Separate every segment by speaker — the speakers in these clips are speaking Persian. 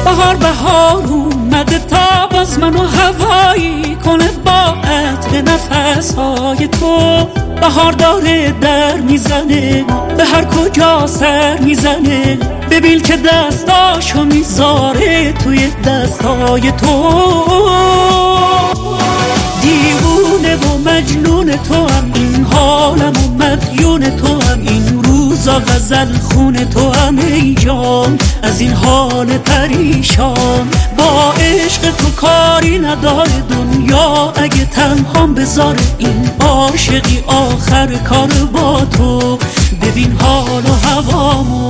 Speaker 1: بهار اومده تا باز منو هوایی کنه با عطر نفسهای تو. بهار داره در میزنه به هر کجا سر میزنه، ببین که دستاشو میذاره توی دستای تو. دیوونه و مجنون تو هم این حالم و مدیون تو هم این روزا غزل خون تو هم ای جان از این حال پریشان. با عشق تو کاری نداره دنیا اگه تنهام بذاره، این عاشقی آخر کار با تو. ببین حال و هوامو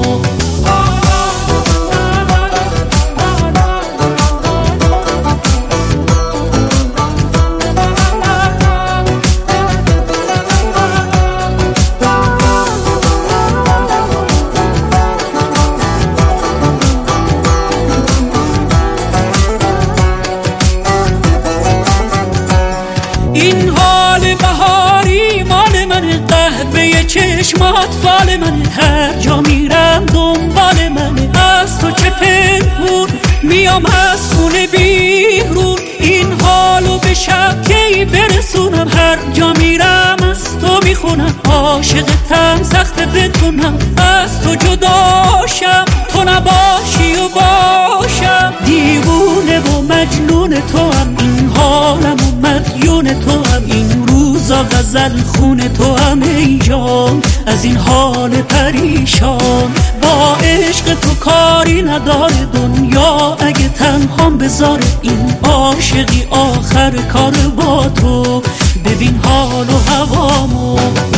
Speaker 1: این حال بهاری مال منه، قهوه چشمات فال منه، هر جا میرم دنبال منه. از تو چه پنهون میام از خونه بیرون، این حالو به شب کی برسونم. هر جا میرم از تو میخونم، عاشقتم سخت بتونم از تو جداشم، تو نباشی و باشم. دیوونه و مجنون تو هم این حالم و مدیون تو هم این روزا غزل خون تو هم ای جان از این حال پریشان. با عشق تو کاری نداره دنیا اگه تنهام بذاره، این عاشقی آخر کار با تو. ببین حال و هوامو